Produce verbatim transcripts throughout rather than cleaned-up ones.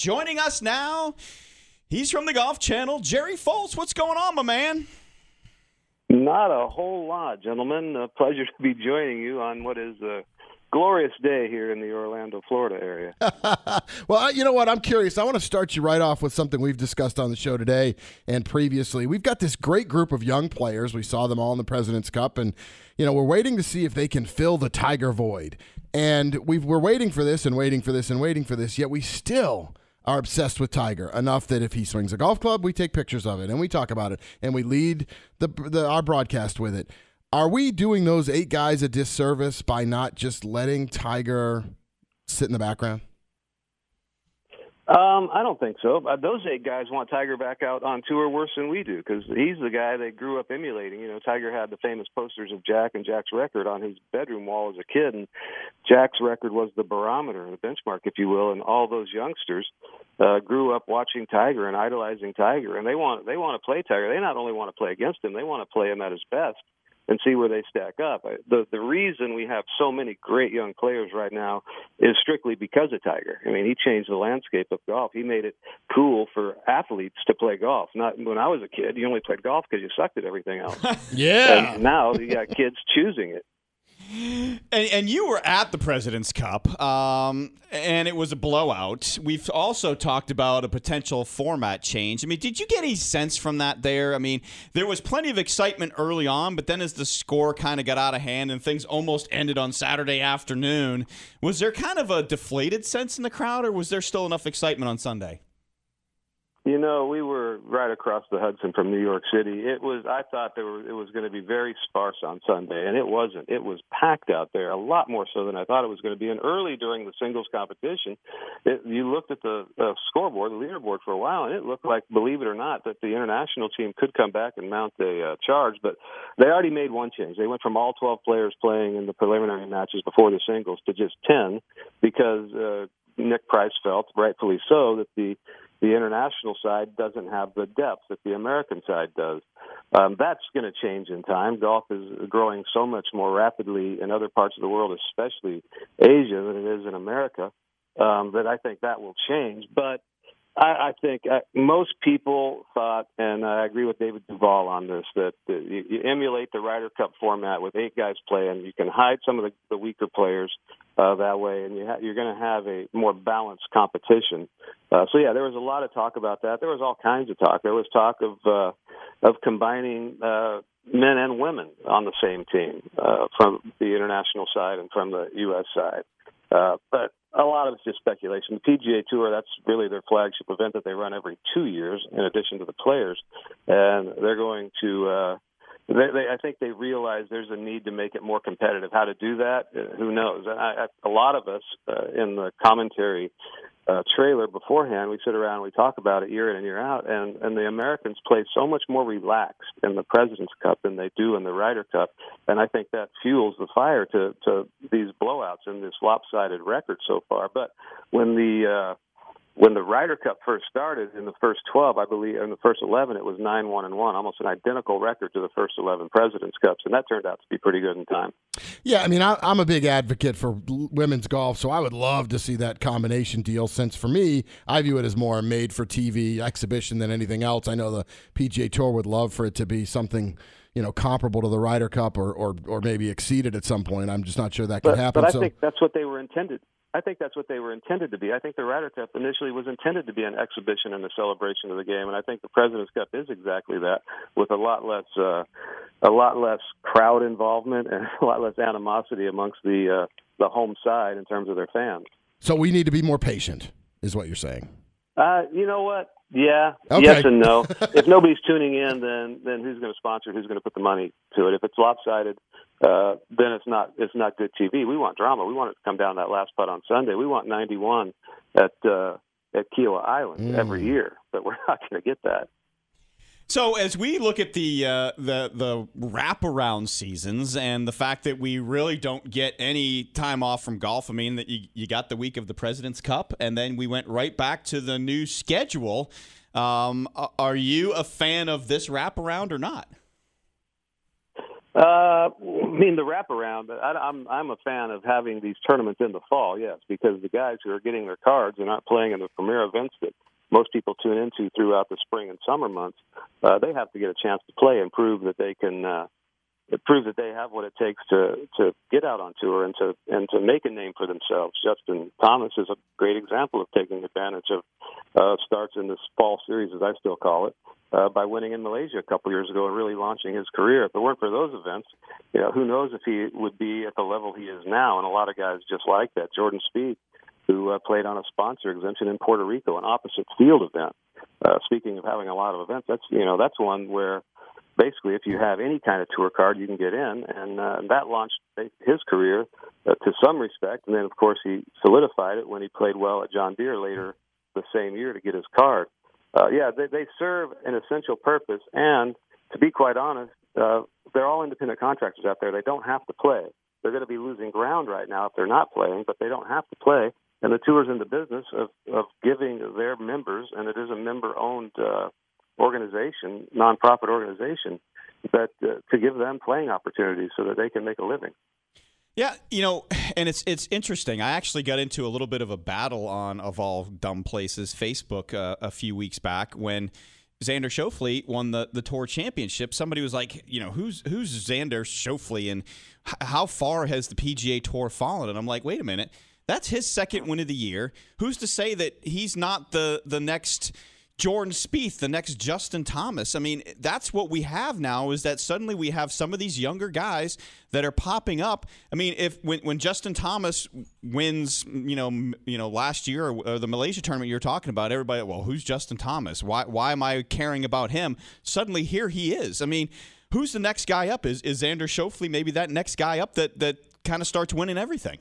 Joining us now, he's from the Golf Channel, Jerry Foltz. What's going on, my man? Not a whole lot, gentlemen. A pleasure to be joining you on what is a glorious day here in the Orlando, Florida area. Well, you know what? I'm curious. I want to start you right off with something we've discussed on the show today and previously. We've got this great group of young players. We saw them all in the President's Cup, and you know we're waiting to see if they can fill the Tiger void. And we've, we're waiting for this and waiting for this and waiting for this, yet we still are obsessed with Tiger enough that if he swings a golf club, we take pictures of it and we talk about it and we lead the, the our broadcast with it. Are we doing those eight guys a disservice by not just letting Tiger sit in the background? Um, I don't think so. Uh, those eight guys want Tiger back out on tour worse than we do because he's the guy they grew up emulating. You know, Tiger had the famous posters of Jack and Jack's record on his bedroom wall as a kid, and Jack's record was the barometer, the benchmark, if you will, and all those youngsters uh, grew up watching Tiger and idolizing Tiger, and they want they want to play Tiger. They not only want to play against him, they want to play him at his best and see where they stack up. The the reason we have so many great young players right now is strictly because of Tiger. I mean, he changed the landscape of golf. He made it cool for athletes to play golf. Not when I was a kid, you only played golf because you sucked at everything else. Yeah. And now you got kids choosing it. And, and you were at the President's Cup, um, and it was a blowout. We've also talked about a potential format change. I mean, did you get any sense from that there? I mean, there was plenty of excitement early on, but then as the score kind of got out of hand and things almost ended on Saturday afternoon, was there kind of a deflated sense in the crowd, or was there still enough excitement on Sunday? You know, we were right across the Hudson from New York City. It was, I thought there were, it was going to be very sparse on Sunday, and it wasn't. It was packed out there, a lot more so than I thought it was going to be. And early during the singles competition, it, you looked at the uh, scoreboard, the leaderboard for a while, and it looked like, believe it or not, that the international team could come back and mount a uh, charge. But they already made one change. They went from all twelve players playing in the preliminary matches before the singles to just ten because uh, Nick Price felt, rightfully so, that the The international side doesn't have the depth that the American side does. Um, that's going to change in time. Golf is growing so much more rapidly in other parts of the world, especially Asia, than it is in America, um, that I think that will change. But I, I think uh, most people thought, and I agree with David Duval on this, that uh, you, you emulate the Ryder Cup format with eight guys playing. You can hide some of the, the weaker players uh, that way, and you ha- you're going to have a more balanced competition. Uh, so, yeah, there was a lot of talk about that. There was all kinds of talk. There was talk of uh, of combining uh, men and women on the same team uh, from the international side and from the U S side. Uh, but a lot of it's just speculation. The P G A Tour, that's really their flagship event that they run every two years in addition to the players. And they're going to, uh, they, they, I think they realize there's a need to make it more competitive. How to do that, uh, who knows? I, I, a lot of us uh, in the commentary uh, trailer beforehand, we sit around and we talk about it year in and year out, and, and the Americans play so much more relaxed in the President's Cup than they do in the Ryder Cup, and I think that fuels the fire to, to these blowouts and this lopsided record so far. But when the uh, when the Ryder Cup first started in the first twelve, I believe, in the first eleven, it was nine one and one, almost an identical record to the first eleven President's Cups, and that turned out to be pretty good in time. Yeah, I mean, I, I'm a big advocate for women's golf, so I would love to see that combination deal, since for me, I view it as more a made-for-T V exhibition than anything else. I know the P G A Tour would love for it to be something, you know, comparable to the Ryder Cup or, or, or maybe exceeded at some point. I'm just not sure that could but, happen. But I so. think that's what they were intended. I think that's what they were intended to be. I think the Ryder Cup initially was intended to be an exhibition and a celebration of the game, and I think the President's Cup is exactly that, with a lot less, uh, a lot less crowd involvement and a lot less animosity amongst the uh, the home side in terms of their fans. So we need to be more patient, is what you're saying. Uh, you know what? Yeah, okay. Yes and no. If nobody's tuning in, then then who's going to sponsor? Who's going to put the money to it? If it's lopsided, uh, then it's not it's not good T V. We want drama. We want it to come down that last putt on Sunday. We want ninety-one at uh, at Kiowa Island mm. every year, but we're not going to get that. So as we look at the uh, the the wraparound seasons and the fact that we really don't get any time off from golf, I mean that you, you got the week of the President's Cup, and then we went right back to the new schedule. Um, are you a fan of this wraparound or not? Uh, I mean the wraparound, but I, I'm I'm a fan of having these tournaments in the fall, yes, because the guys who are getting their cards are not playing in the premier events that most people tune into throughout the spring and summer months. Uh, they have to get a chance to play and prove that they can uh, prove that they have what it takes to to get out on tour and to and to make a name for themselves. Justin Thomas is a great example of taking advantage of uh, starts in this fall series, as I still call it. Uh, by winning in Malaysia a couple years ago and really launching his career. If it weren't for those events, you know, who knows if he would be at the level he is now. And a lot of guys just like that. Jordan Spieth, who uh, played on a sponsor exemption in Puerto Rico, an opposite field event. Uh, speaking of having a lot of events, that's you know that's one where basically if you have any kind of tour card, you can get in, and uh, that launched his career uh, to some respect. And then of course he solidified it when he played well at John Deere later the same year to get his card. Uh, yeah, they, they serve an essential purpose, and to be quite honest, uh, they're all independent contractors out there. They don't have to play. They're going to be losing ground right now if they're not playing, but they don't have to play. And the tour's in the business of, of giving their members, and it is a member-owned uh, organization, nonprofit organization, but uh, to give them playing opportunities so that they can make a living. Yeah, you know, and it's it's interesting. I actually got into a little bit of a battle on, of all dumb places, Facebook uh, a few weeks back when Xander Schauffele won the, the Tour Championship. Somebody was like, you know, who's who's Xander Schauffele and h- how far has the P G A Tour fallen? And I'm like, wait a minute, that's his second win of the year. Who's to say that he's not the the next Jordan Spieth, the next Justin Thomas? I mean, that's what we have now, is that suddenly we have some of these younger guys that are popping up. I mean, if when, when Justin Thomas wins, you know, m- you know, last year or, or the Malaysia tournament you're talking about, everybody, well, who's Justin Thomas? Why why am I caring about him? Suddenly here he is. I mean, who's the next guy up? Is is Xander Schauffele maybe that next guy up that that kind of starts winning everything?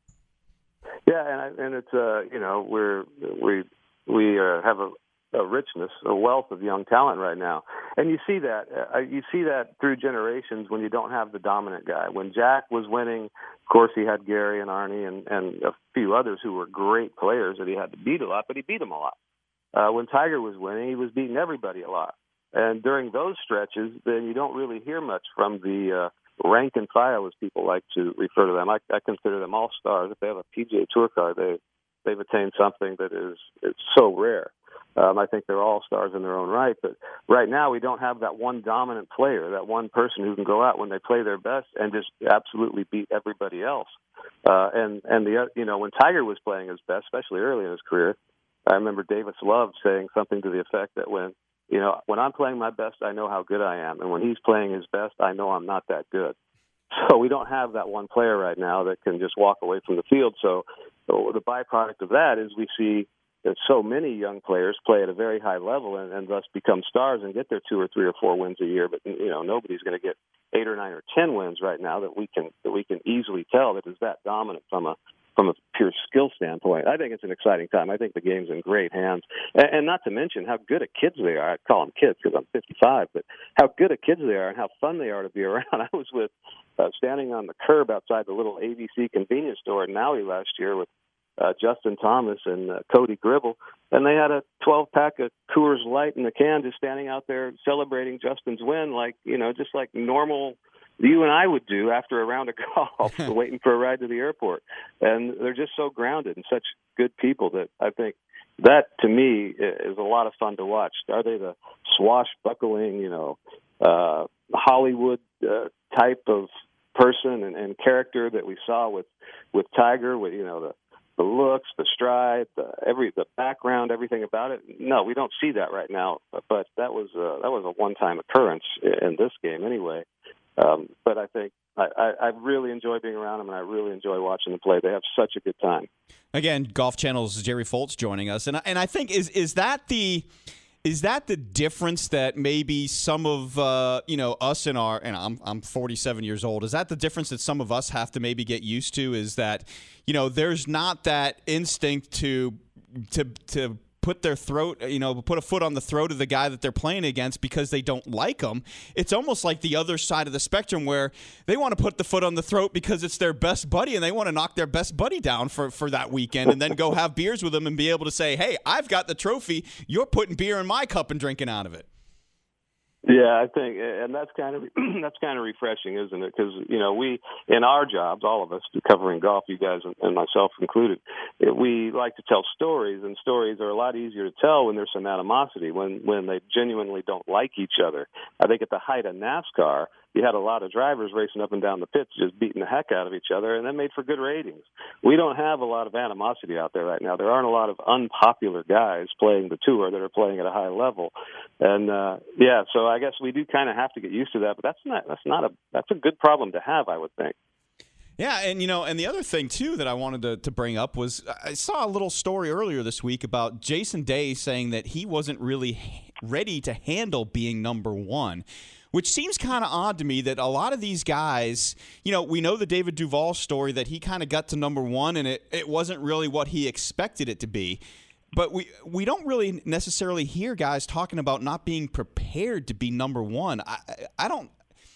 Yeah, and I, and it's uh, you know, we're we we uh, have a a richness, a wealth of young talent right now. And you see that. Uh, you see that through generations when you don't have the dominant guy. When Jack was winning, of course, he had Gary and Arnie and, and a few others who were great players that he had to beat a lot, but he beat them a lot. Uh, when Tiger was winning, he was beating everybody a lot. And during those stretches, then you don't really hear much from the uh, rank and file, as people like to refer to them. I, I consider them all stars. If they have a P G A Tour card, they, they've attained something that is it's so rare. Um, I think they're all stars in their own right, but right now we don't have that one dominant player, that one person who can go out when they play their best and just absolutely beat everybody else. Uh, and and the you know when Tiger was playing his best, especially early in his career, I remember Davis Love saying something to the effect that when you know when I'm playing my best, I know how good I am, and when he's playing his best, I know I'm not that good. So we don't have that one player right now that can just walk away from the field. So, so the byproduct of that is we see that so many young players play at a very high level and, and thus become stars and get their two or three or four wins a year. But you know, nobody's going to get eight or nine or ten wins right now that we can that we can easily tell that is that dominant from a from a pure skill standpoint. I think it's an exciting time. I think the game's in great hands, and, and not to mention how good at kids they are. I call them kids because I'm fifty-five, but how good at kids they are and how fun they are to be around. I was with uh, standing on the curb outside the little A B C convenience store in Maui last year with Uh, Justin Thomas and uh, Cody Gribble, and they had a twelve-pack of Coors Light in the can just standing out there celebrating Justin's win like, you know, just like normal you and I would do after a round of golf, waiting for a ride to the airport. And they're just so grounded and such good people that I think that, to me, is a lot of fun to watch. Are they the swashbuckling, you know, uh, Hollywood uh, type of person and, and character that we saw with, with Tiger, with, you know, the the looks, the stride, the every the background, everything about it? No, we don't see that right now. But that was a, that was a one-time occurrence in this game, anyway. Um, but I think I, I, I really enjoy being around them, and I really enjoy watching them play. They have such a good time. Again, Golf Channel's Jerry Foltz joining us, and I, and I think is is that the. Is that the difference that maybe some of uh, you know us in our and I'm I'm forty-seven years old? Is that the difference that some of us have to maybe get used to? Is that you know there's not that instinct to to to put their throat you know put a foot on the throat of the guy that they're playing against because they don't like him. It's almost like the other side of the spectrum where they want to put the foot on the throat because it's their best buddy and they want to knock their best buddy down for, for that weekend and then go have beers with him and be able to say, hey, I've got the trophy. You're putting beer in my cup and drinking out of it. Yeah, I think, and that's kind of that's kind of refreshing, isn't it? Because you know, we in our jobs, all of us covering golf, you guys and myself included, we like to tell stories, and stories are a lot easier to tell when there's some animosity, when when they genuinely don't like each other. I think at the height of NASCAR, you had a lot of drivers racing up and down the pits, just beating the heck out of each other, and that made for good ratings. We don't have a lot of animosity out there right now. There aren't a lot of unpopular guys playing the tour that are playing at a high level, and uh, yeah, so I guess we do kind of have to get used to that. But that's not that's not a that's a good problem to have, I would think. Yeah, and you know, and the other thing too that I wanted to, to bring up was I saw a little story earlier this week about Jason Day saying that he wasn't really ready to handle being number one, which seems kind of odd to me that a lot of these guys, you know, we know the David Duval story that he kind of got to number one and it, it wasn't really what he expected it to be. But we we don't really necessarily hear guys talking about not being prepared to be number one. I I don't.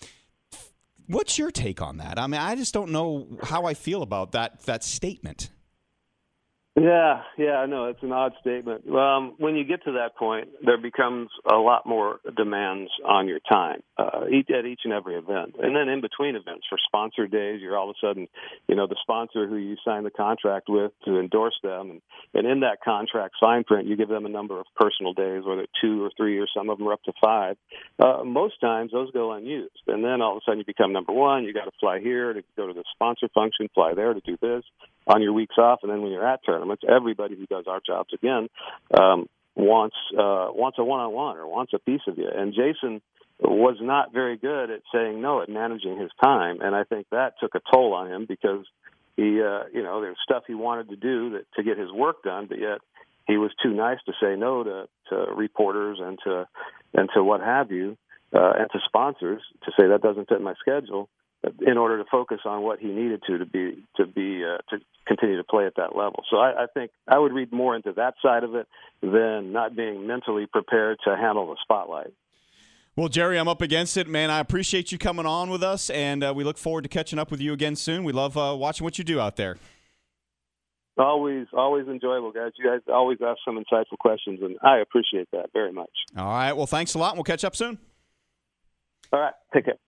What's your take on that? I mean, I just don't know how I feel about that that statement. Yeah, yeah, I know. It's an odd statement. Um, when you get to that point, there becomes a lot more demands on your time uh, each, at each and every event. And then in between events, for sponsor days, you're all of a sudden, you know, the sponsor who you sign the contract with to endorse them. And, and in that contract fine print, you give them a number of personal days, whether it's two or three or some of them are up to five. Uh, most times, those go unused. And then all of a sudden, you become number one. You got to fly here to go to the sponsor function, fly there to do this on your weeks off. And then when you're at tournaments, everybody who does our jobs again um, wants uh, wants a one-on-one or wants a piece of you. And Jason was not very good at saying no, at managing his time, and I think that took a toll on him because he, uh, you know, there's stuff he wanted to do that, to get his work done, but yet he was too nice to say no to, to reporters and to and to what have you, uh, and to sponsors to say that doesn't fit my schedule, in order to focus on what he needed to to be to be uh, to continue to play at that level. So I, I think I would read more into that side of it than not being mentally prepared to handle the spotlight. Well, Jerry, I'm up against it, man. I appreciate you coming on with us, and uh, we look forward to catching up with you again soon. We love uh, watching what you do out there. Always, always enjoyable, guys. You guys always ask some insightful questions, and I appreciate that very much. All right. Well, thanks a lot, and we'll catch up soon. All right. Take care.